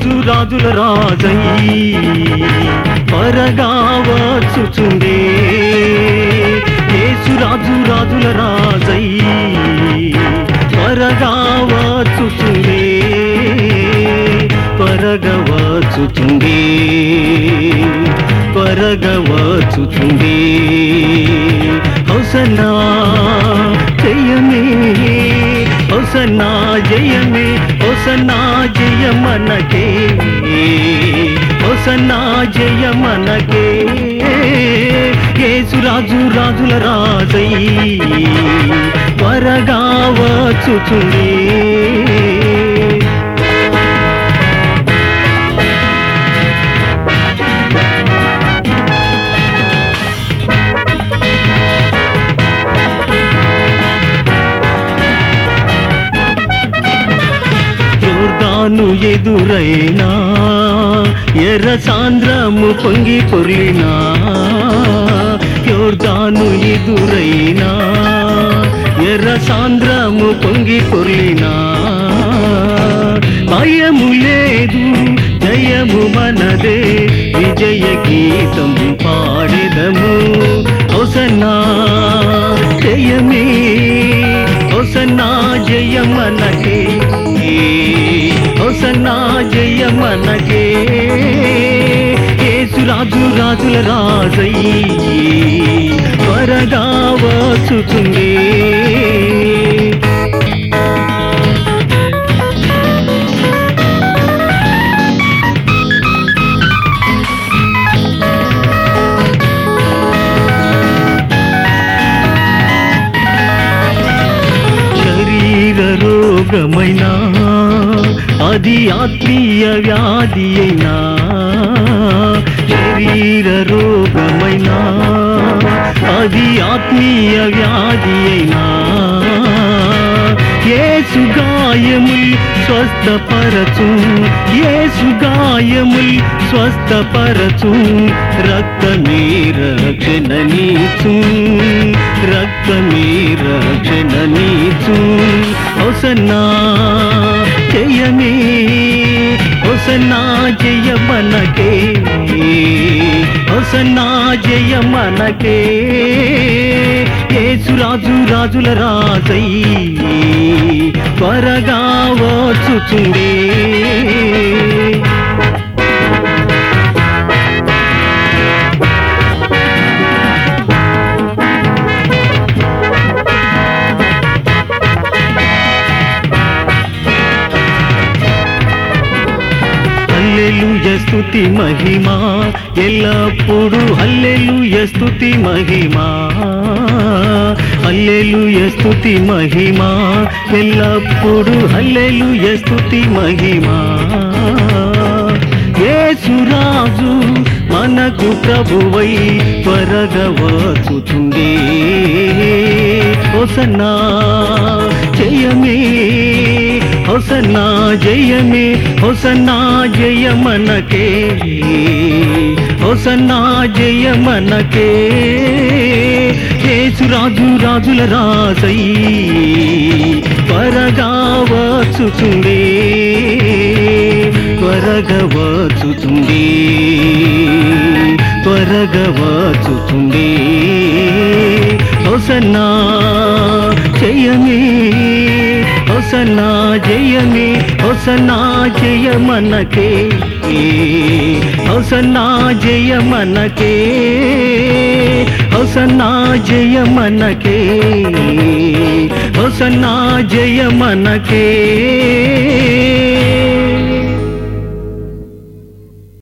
రాజు రాజుల రాజై త్వరగా వచ్చుచుండే యేసు రాజు రాజుల రాజై త్వరగా వచ్చుచుండే త్వరగా వచ్చుచుండే త్వరగా వచ్చుచుండే హోసన్నా జయమే హోసన్నా జయమే హోసన్నా జయమనకే హోసన్నా జయమనకే యేసు రాజు రాజుల రాజై త్వరగా వచ్చుచుండే యోర్దాను ఎదురైనా ఎర్ర సాంద్రము పొంగి పొర్లినా యోర్దాను ఎదురైనా ఎర్ర సాంద్రము పొంగి పొర్లినా భయము లేదు జయము మనదే విజయ గీతం పాడెదము హోసన్నా జయమే హోసన్నా జయమనకే హోసన్నా జయమనకే యేసు రాజు రాజుల రాజై త్వరగా వచ్చుచుండే రోగమైనా అది ఆత్మీయ వ్యాధి అయినా శరీర రోగమైనా అది ఆత్మీయ వ్యాధి అయినా యేసు గాయముల్ స్వస్థపరచు యేసు గాయముల్ స్వస్థపరచు రక్తమే రక్షణ నీచు రక్తమే రక్షణ నీచు హోసన్నా జయమే హోసన్నా జయమనకే హోసన్నా జయమనకే యేసు రాజు రాజుల రాజై త్వరగా వచ్చుచుండే హల్లెలూయ స్తుతి మహిమా ఎల్లప్పుడు హల్లెలూయ స్తుతి మహిమా హల్లెలూయ స్తుతి మహిమా ఎల్లప్పుడు హల్లెలూయ స్తుతి మహిమా యేసు రాజు మనకు ప్రభువై త్వరగా వచ్చుచుండే హోసన్నా జయమే హోసన్నా జయమే హోసన్నా జయమనకే హోసన్నా జయమనకే యేసు రాజు రాజుల రాజై త్వరగా వచ్చుచుండే త్వరగా వచ్చుచుండే త్వరగా వచ్చుచుండే హోసన్నా జయమే హోసన్నా జయమే హోసన్నా జయమనకే హోసన్నా జయమనకే హోసన్నా జయమనకే హోసన్నా జయమనకే